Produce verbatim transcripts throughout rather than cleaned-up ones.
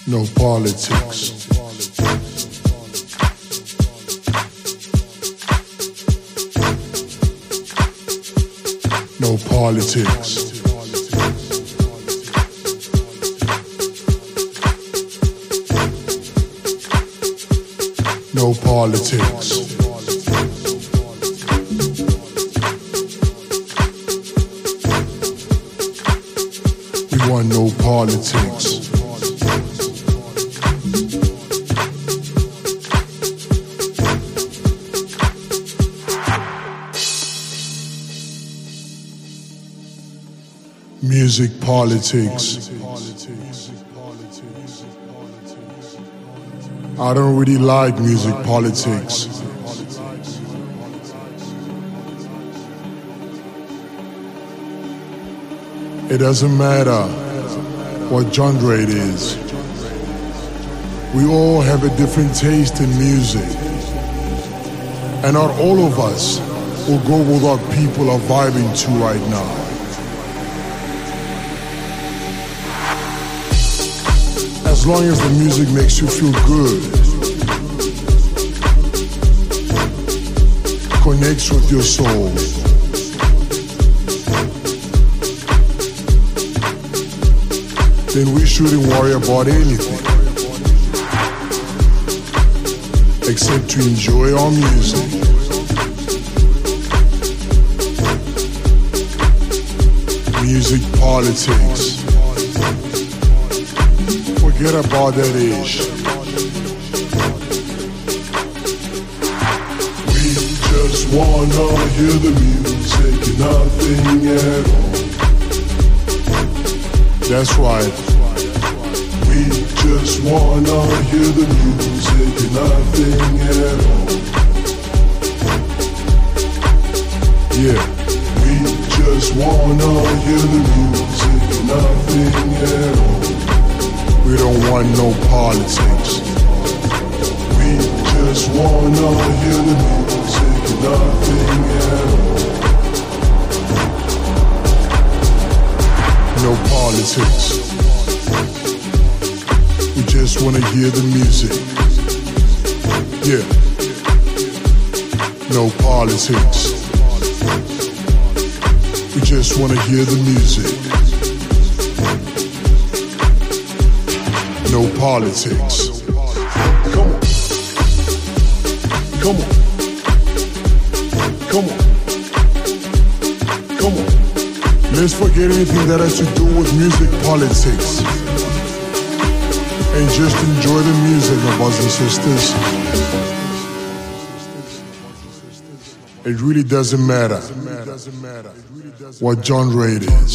No politics. No politics. No politics. We want no politics. Music politics. I don't really like music politics. It doesn't matter what genre it is. We all have a different taste in music. And not all of us will go with what people are vibing to right now. As long as the music makes you feel good, connects with your soul, then we shouldn't worry about anything except to enjoy our music. Music politics. Forget about that ish. We just wanna hear the music and nothing at all. That's right. We just wanna hear the music and nothing at all. Yeah. We just wanna hear the music and nothing at all. We don't want no politics. We just wanna hear the music and nothing at all. No politics. We just wanna hear the music. Yeah. No politics. We just wanna hear the music. No politics. Come on. Come on. Come on. Come on. Let's forget anything that has to do with music politics. And just enjoy the music, my brothers and sisters. It really doesn't matter what genre it is.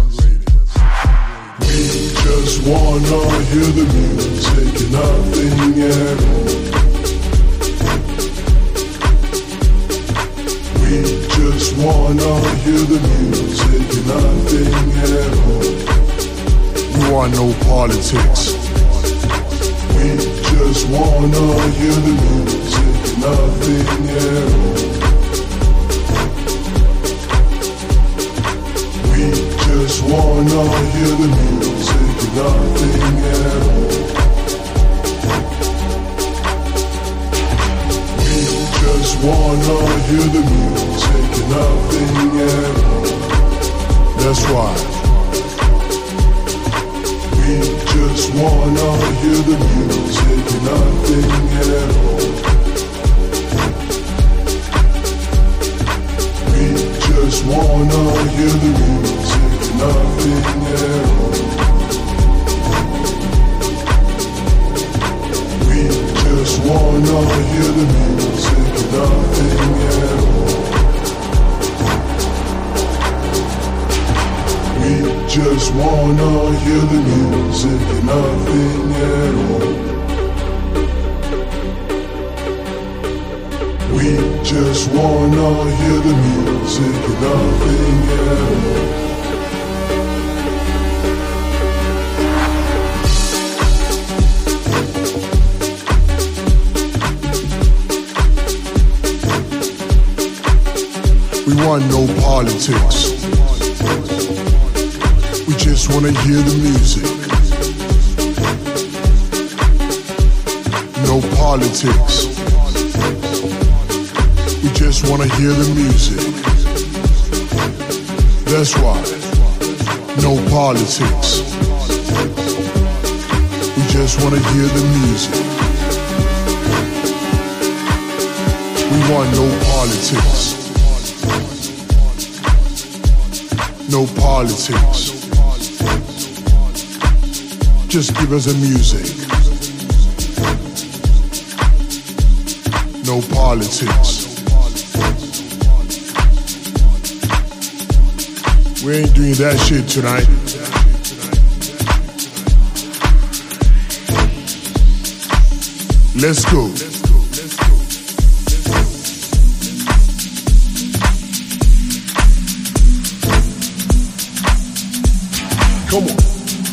We just wanna hear the music and nothing at all. We just wanna hear the music and nothing at all. We want no politics. We just wanna hear the music and nothing at all. We just wanna hear the music and nothing at all. We just wanna hear the music and nothing at all. That's right. We just wanna hear the music and nothing at all. We just wanna hear the music and nothing at all. We just wanna hear the music and nothing at all. We just wanna hear the music and nothing at all. We just wanna hear the music and nothing at all. We want no politics. We just wanna hear the music no politics. We just wanna hear the music. That's why, no politics. We just wanna hear the music. We want no politics. No politics. Just give us the music. No politics. We ain't doing that shit tonight. Let's go. Come on.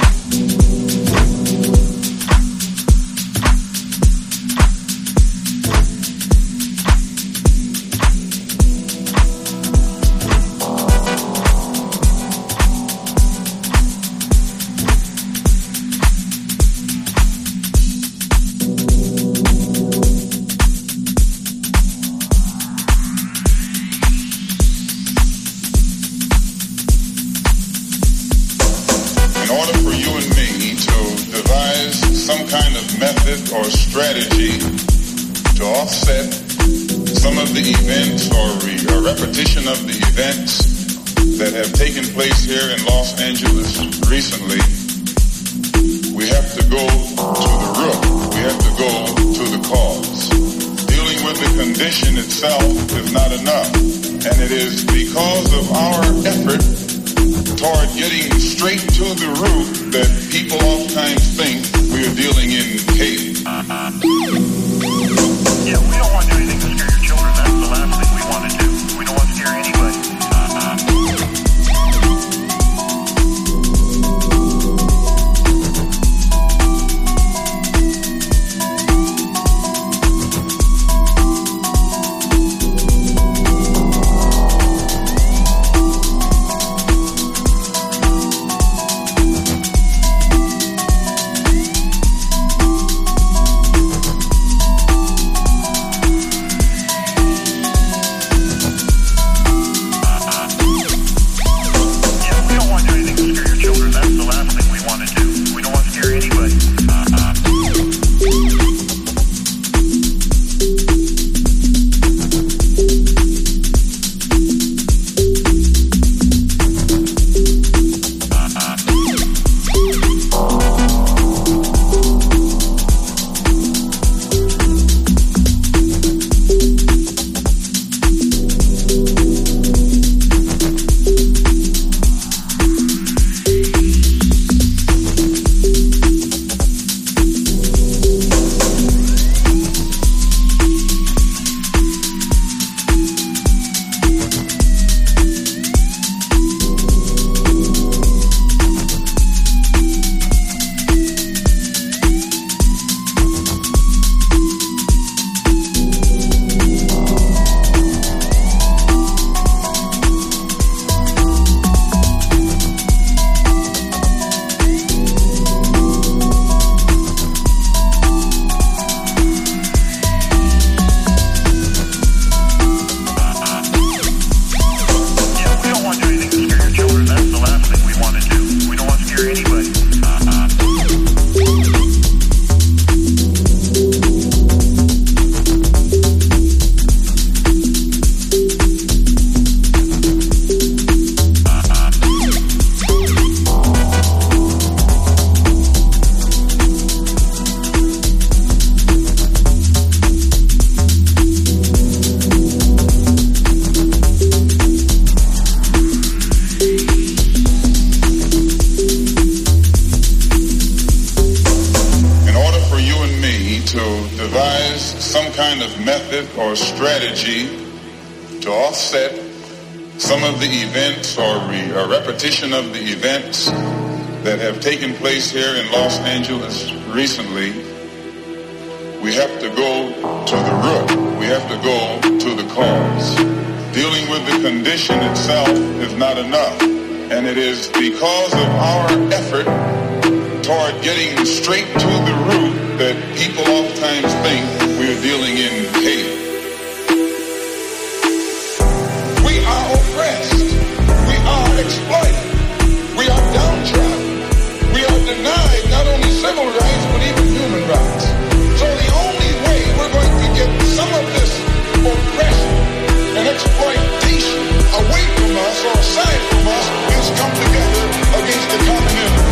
Or strategy to offset some of the events or re- a repetition of the events that have taken place here in Los Angeles recently, we have to go to the root. We have to go to the cause. Dealing with the condition itself is not enough, and it is because of our effort toward getting straight to the root that people oftentimes think we are dealing in chaos. Yeah, we don't want to do anything to scare your children. That's the last thing we want to do. We don't want to scare anybody. Or strategy to offset some of the events or re- a repetition of the events that have taken place here in Los Angeles recently, we have to go to the root. We have to go to the cause. Dealing with the condition itself is not enough, and it is because of our effort toward getting straight to the root that people oftentimes think we're dealing in hate. We are oppressed. We are exploited. We are downtrodden. We are denied not only civil rights, but even human rights. So the only way we're going to get some of this oppression and exploitation away from us or aside from us is come together against the common enemy.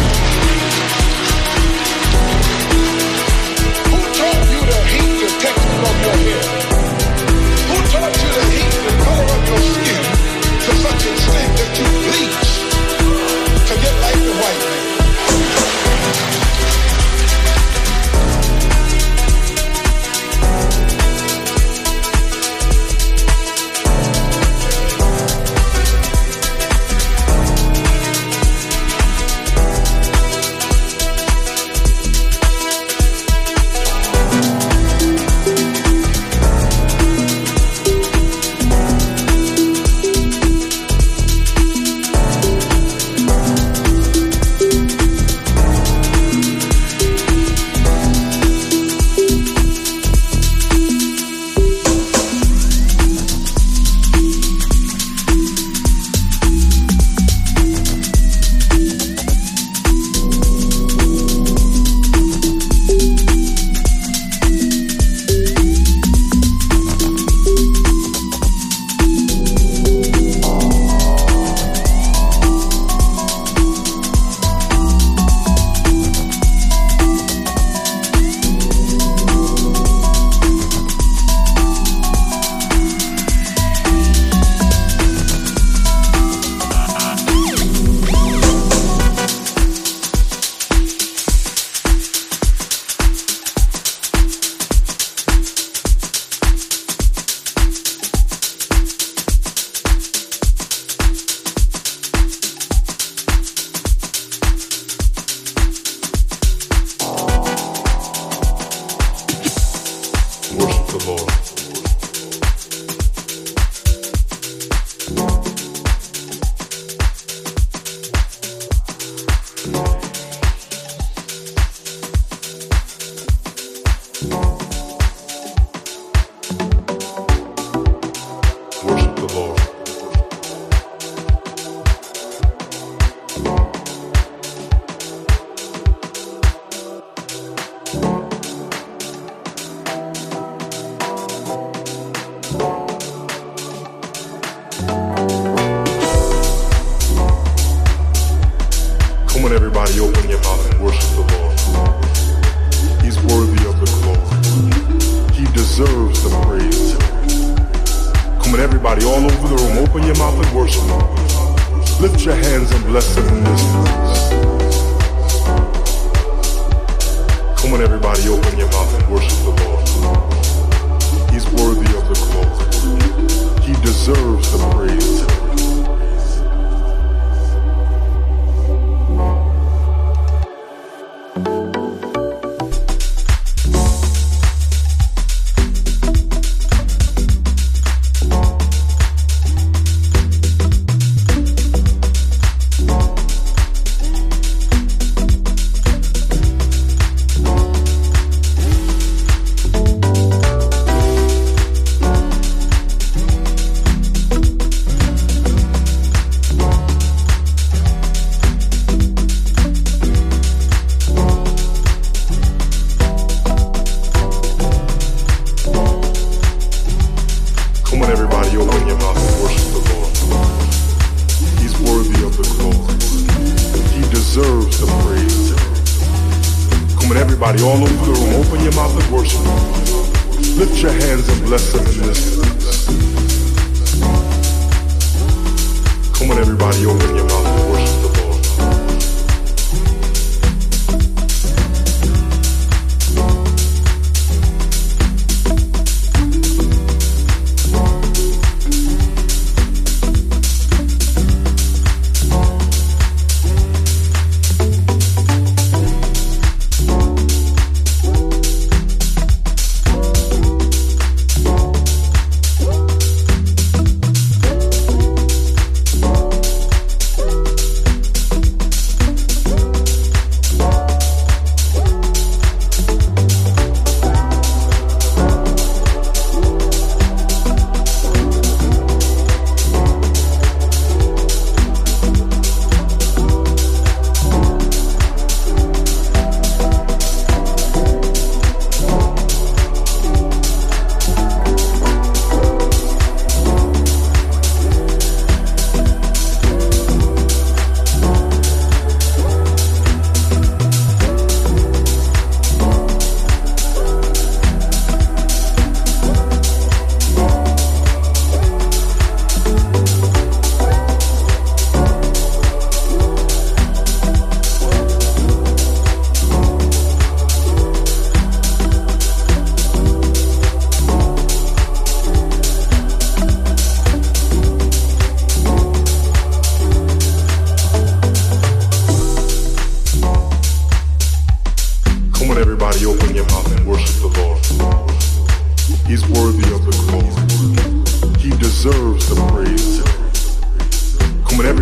Who taught you to hate the texture of your hair? Who taught you to hate the color of your skin to such an extent that you bleach to get like the white man?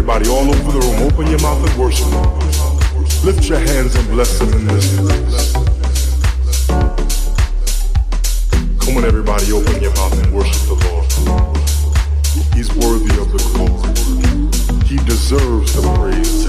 everybody all over the room, open your mouth and worship him. Lift your hands and bless him in this place. Come on, everybody, open your mouth and worship the Lord. He's worthy of the glory. He deserves the praise.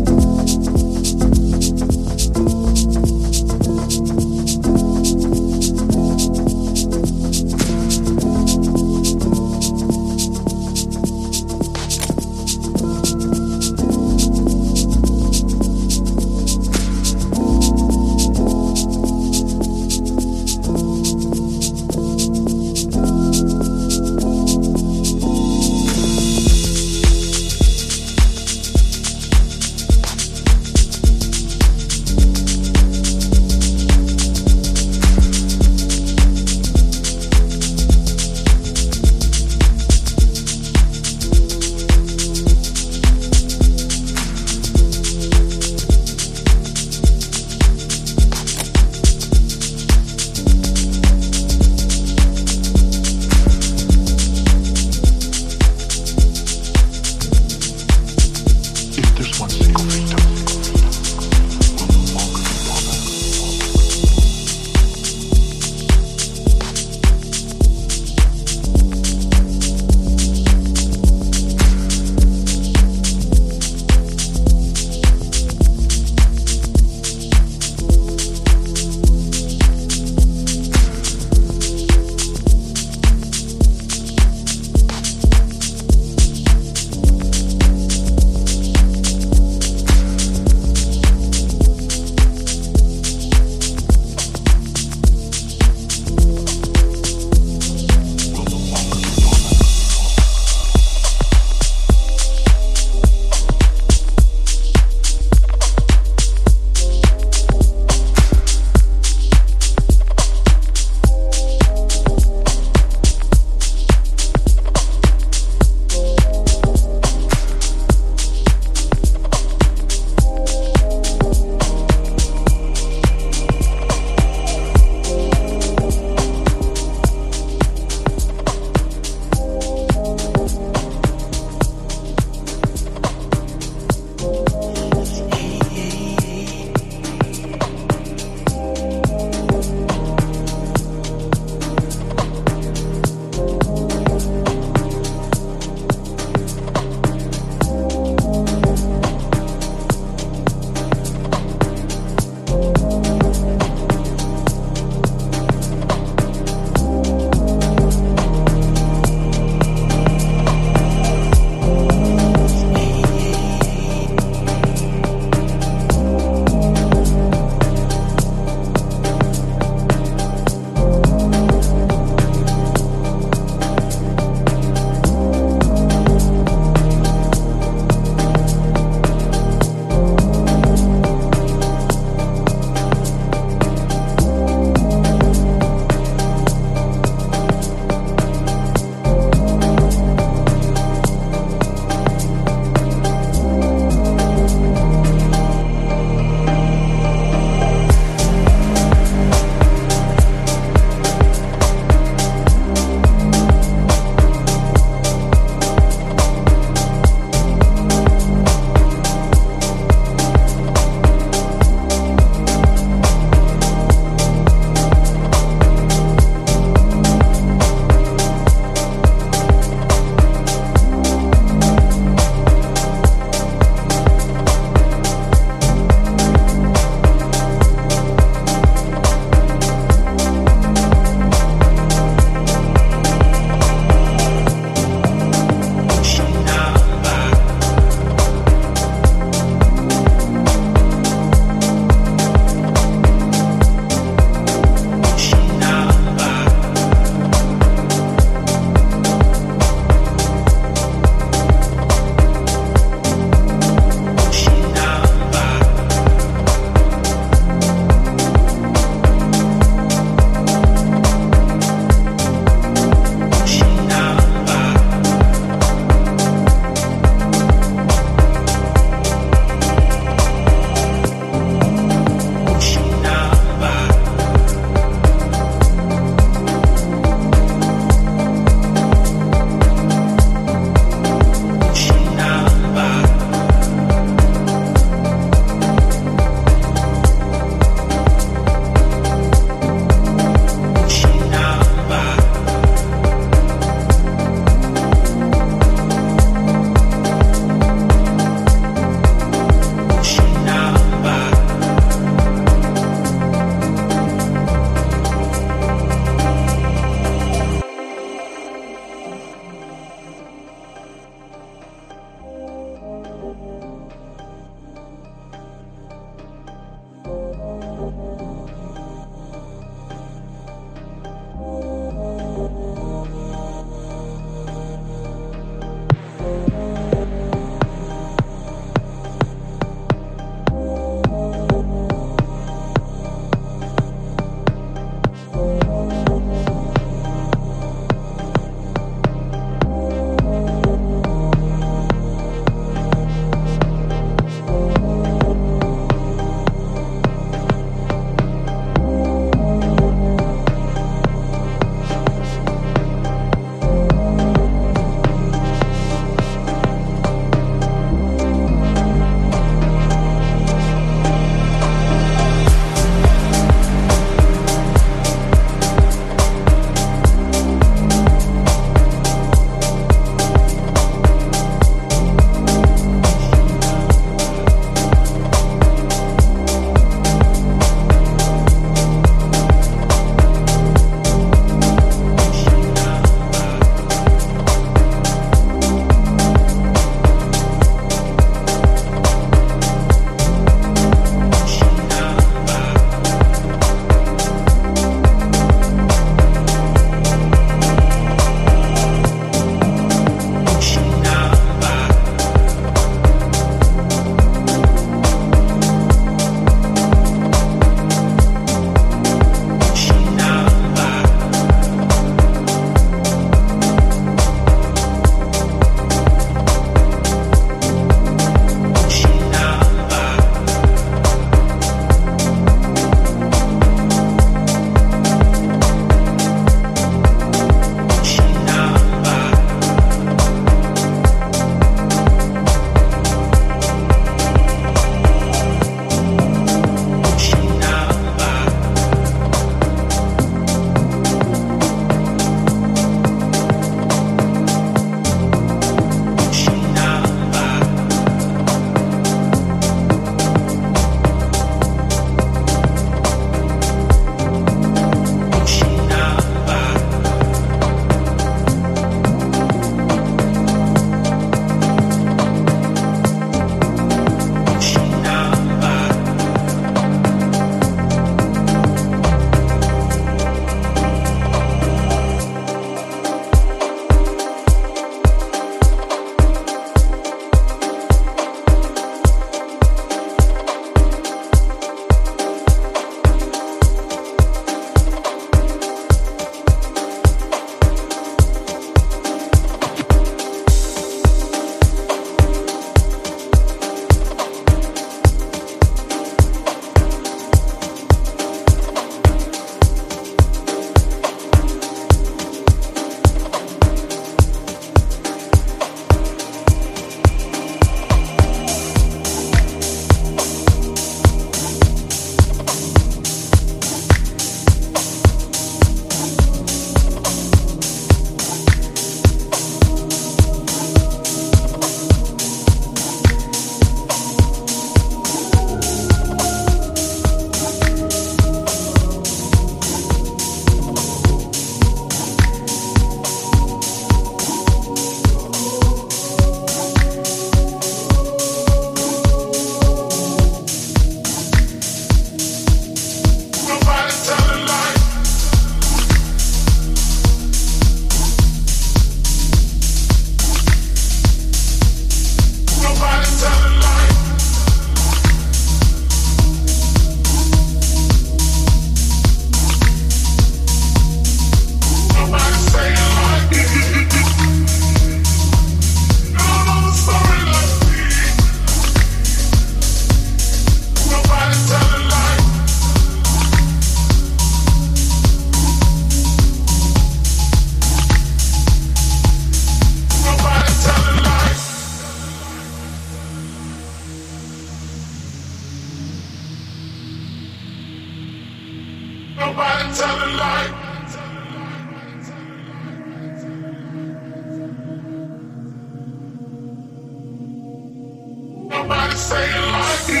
say it like me.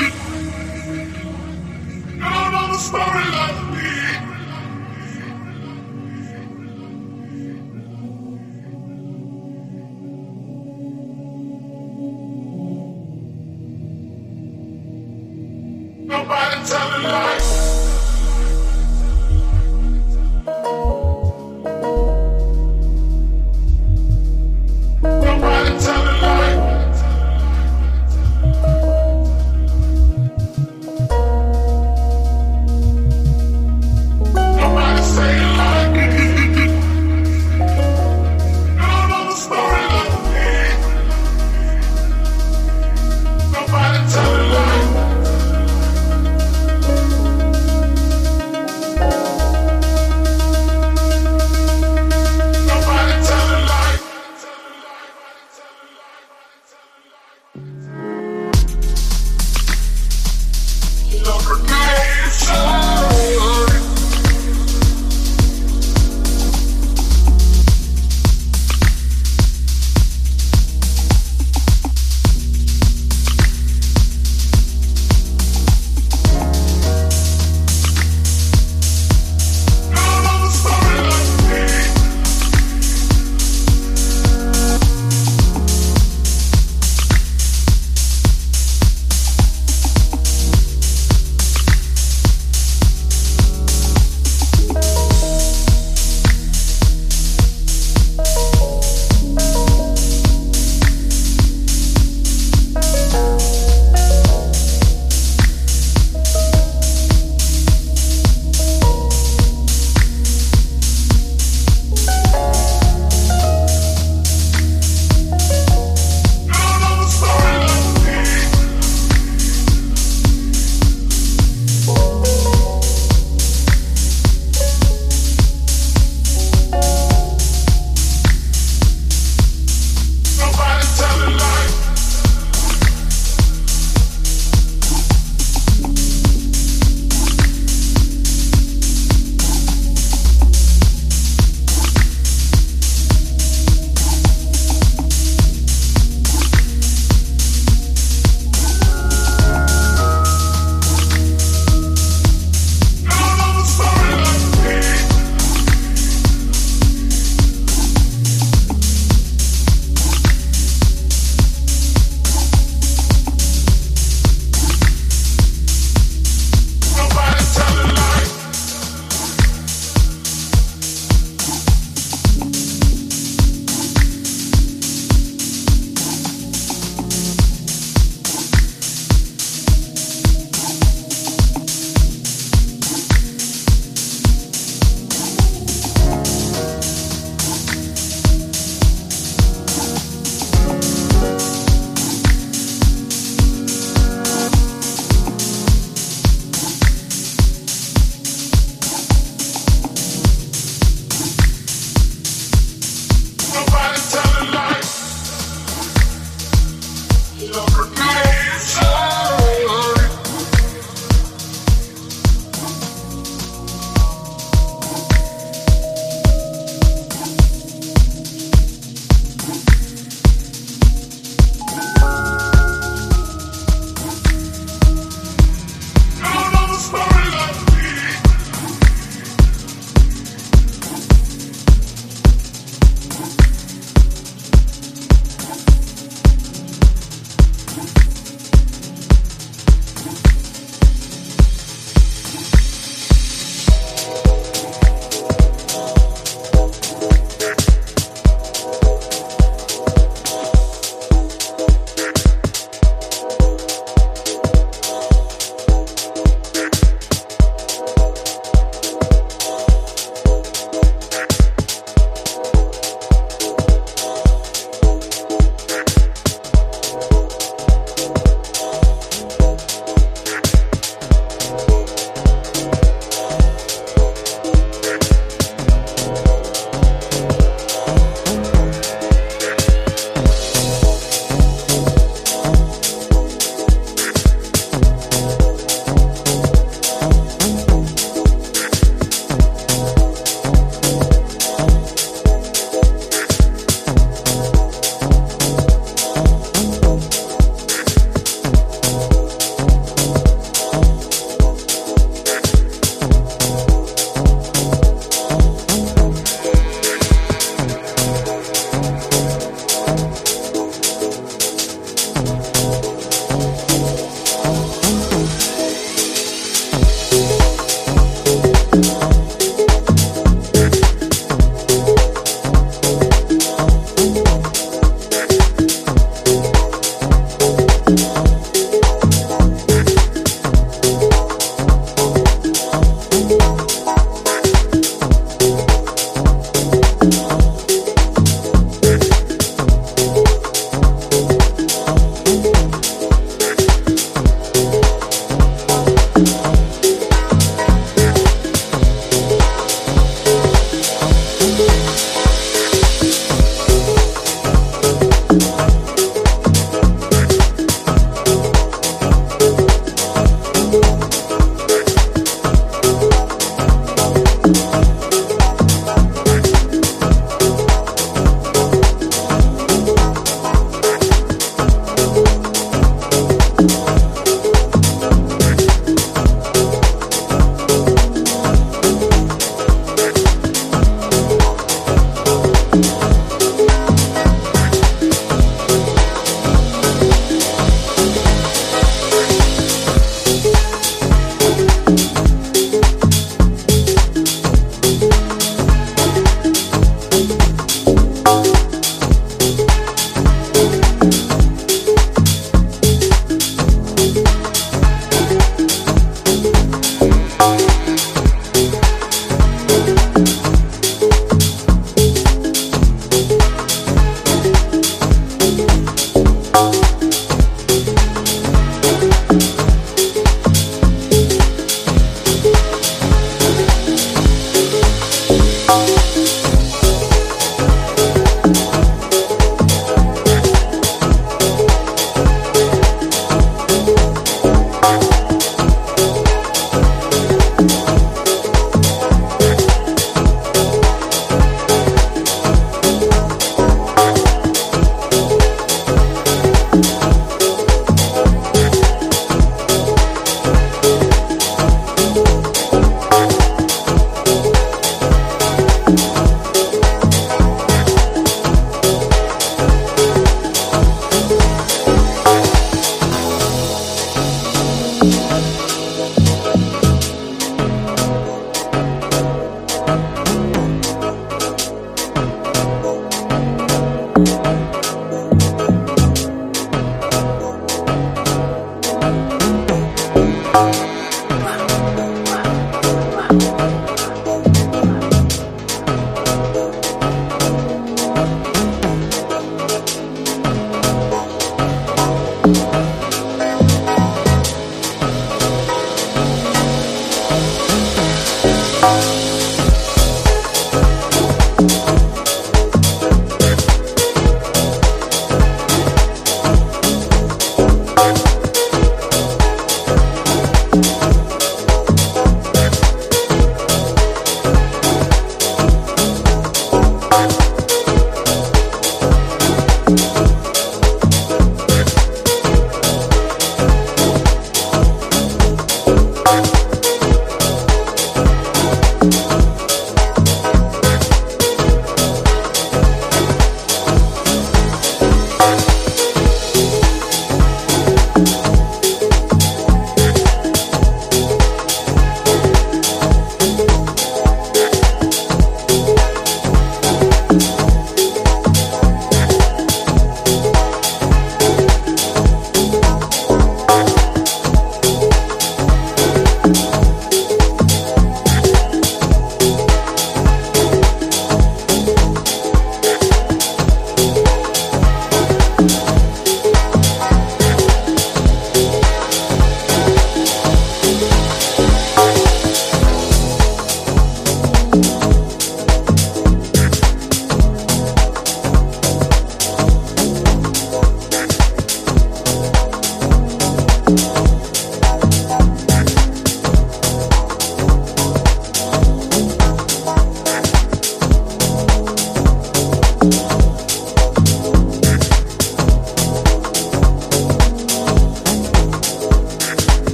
You don't know the story like me. Nobody telling lies. Nobody telling lies.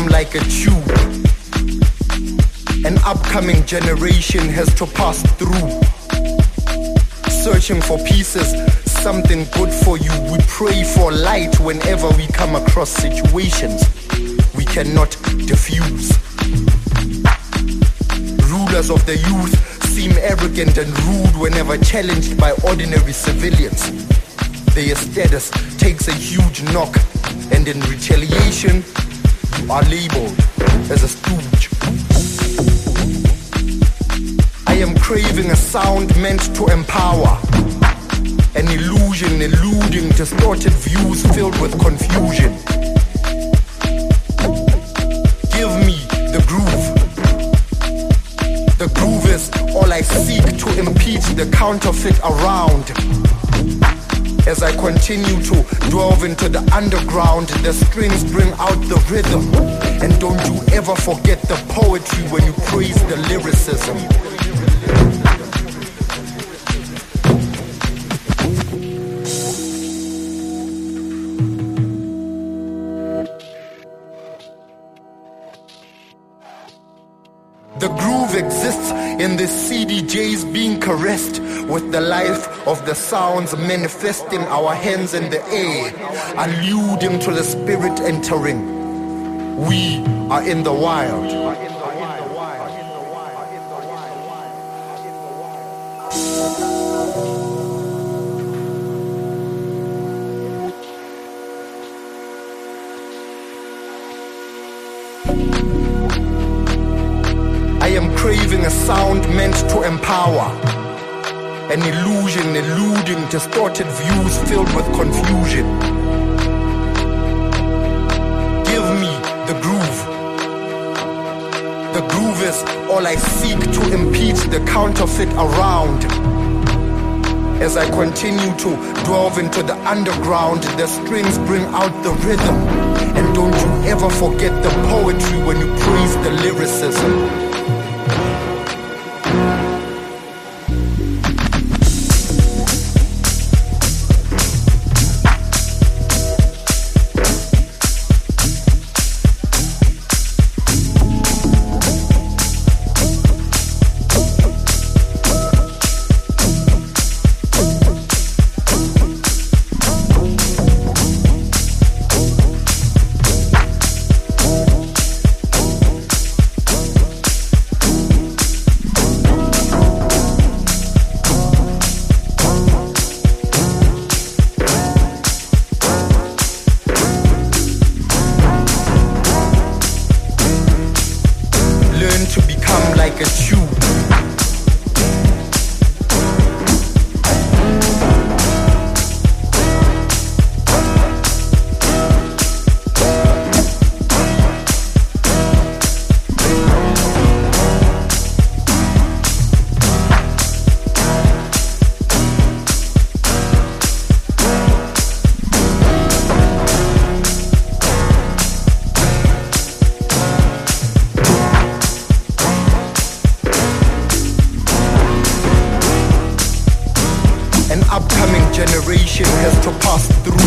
become like a tube. An upcoming generation has to pass through. Searching for pieces, something good for you. We pray for light whenever we come across situations we cannot diffuse. Rulers of the youth seem arrogant and rude whenever challenged by ordinary civilians. Their status takes a huge knock, and in retaliation, you are labeled as a stooge. I am craving a sound meant to empower, an illusion eluding distorted views filled with confusion. Give me the groove. The groove is all I seek to impeach the counterfeit around. As I continue to delve into the underground, the strings bring out the rhythm. And don't you ever forget the poetry when you praise the lyricism. The groove exists in the C D Js being caressed with the life of the sounds manifesting our hands in the air, alluding to the spirit entering. We are in the wild. I am craving a sound meant to empower, an illusion eluding distorted views filled with confusion. Give me the groove. The groove is all I seek to impeach the counterfeit around. As I continue to delve into the underground, the strings bring out the rhythm. And don't you ever forget the poetry when you praise the lyricism. Generation has to pass through.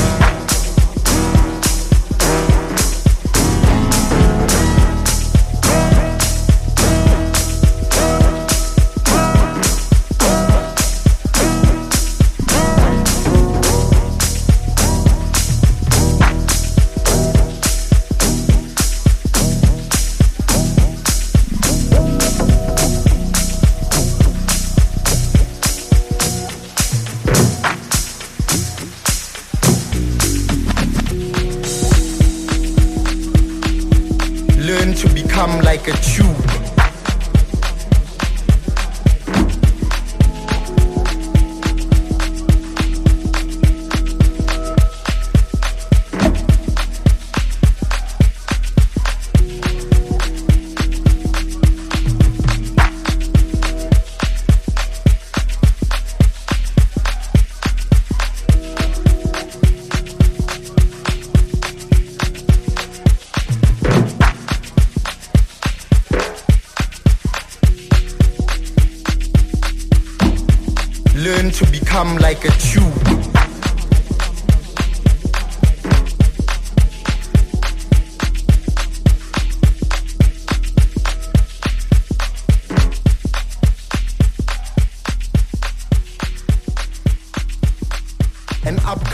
Learn to become like a tube. Learn to become like a tube.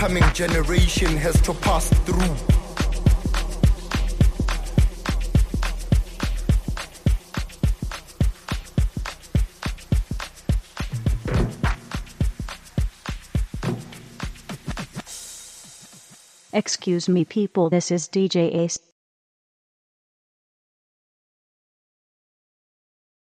upcoming generation has to pass through. Excuse me people, this is D J Ace.